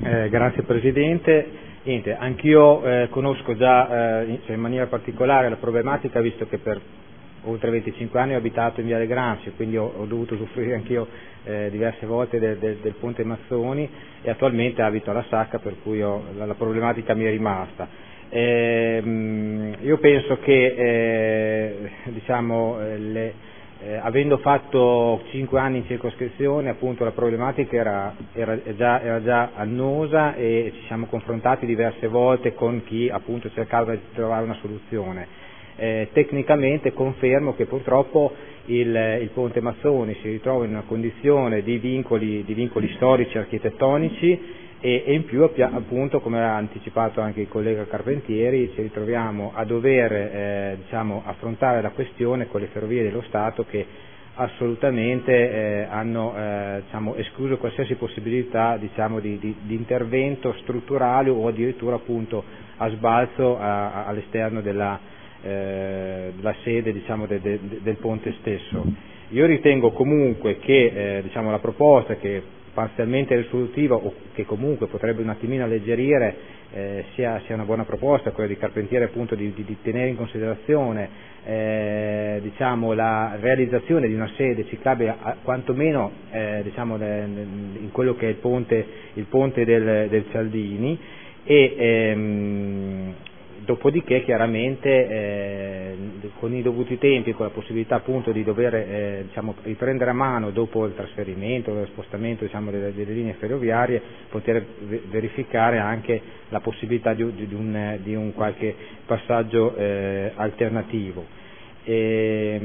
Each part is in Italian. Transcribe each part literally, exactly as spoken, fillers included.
Eh, grazie Presidente. Niente, anch'io eh, conosco già eh, in, cioè in maniera particolare la problematica, visto che per oltre venticinque anni ho abitato in Viale Gramsci, quindi ho, ho dovuto soffrire anch'io eh, diverse volte del, del, del ponte Mazzoni, e attualmente abito alla Sacca, per cui ho, la, la problematica mi è rimasta. Eh, mh, io penso che eh, diciamo, eh, le, eh, avendo fatto cinque anni in circoscrizione, appunto la problematica era, era, già, era già annosa, e ci siamo confrontati diverse volte con chi appunto cercava di trovare una soluzione. Eh, tecnicamente confermo che purtroppo il, il ponte Mazzoni si ritrova in una condizione di vincoli, di vincoli storici architettonici, e, e in più appunto, come ha anticipato anche il collega Carpentieri, ci ritroviamo a dover eh, diciamo, affrontare la questione con le Ferrovie dello Stato, che assolutamente eh, hanno eh, diciamo, escluso qualsiasi possibilità diciamo, di, di, di intervento strutturale o addirittura appunto a sbalzo a, a, all'esterno della Eh, la sede diciamo, de, de, del ponte stesso. Io ritengo comunque che eh, diciamo, la proposta, che parzialmente risolutiva o che comunque potrebbe un attimino alleggerire, eh, sia, sia una buona proposta, quella di Carpentieri, appunto di, di, di tenere in considerazione eh, diciamo, la realizzazione di una sede ciclabile a, quantomeno eh, diciamo, le, in quello che è il ponte, il ponte del, del Cialdini, e ehm, dopodiché chiaramente eh, con i dovuti tempi, con la possibilità appunto di dover eh, diciamo, riprendere a mano dopo il trasferimento, lo spostamento diciamo, delle, delle linee ferroviarie, poter verificare anche la possibilità di, di, un, di un qualche passaggio eh, alternativo. E,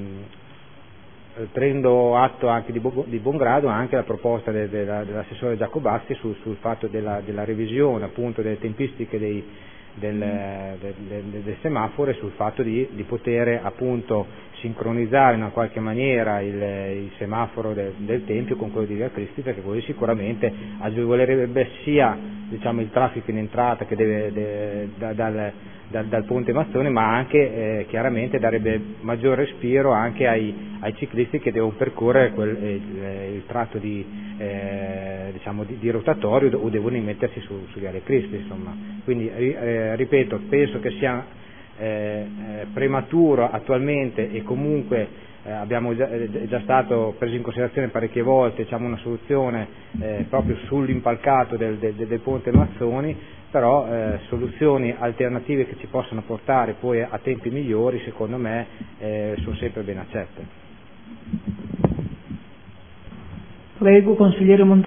mh, prendo atto anche di, bu- di buon grado anche la proposta de, de, dell'assessore Giacobazzi sul, sul fatto della, della revisione appunto delle tempistiche dei Del, del, del, del semaforo, e sul fatto di, di poter appunto sincronizzare in una qualche maniera il, il semaforo del, del Tempio con quello di Via Cristi, perché quello sicuramente agevolerebbe sia diciamo, il traffico in entrata che deve de, da, dal, dal, dal ponte Mazzoni, ma anche eh, chiaramente darebbe maggior respiro anche ai, ai ciclisti che devono percorrere quel, il, il tratto di, eh, diciamo, di, di rotatorio, o devono immettersi su, su Viale Cristi, insomma. Quindi eh, ripeto, penso che sia eh, eh, prematuro attualmente, e comunque eh, abbiamo già, è già stato preso in considerazione parecchie volte diciamo, una soluzione eh, proprio sull'impalcato del, del, del ponte Mazzoni, però eh, soluzioni alternative che ci possano portare poi a tempi migliori, secondo me eh, sono sempre ben accette. Prego, consigliere Montani.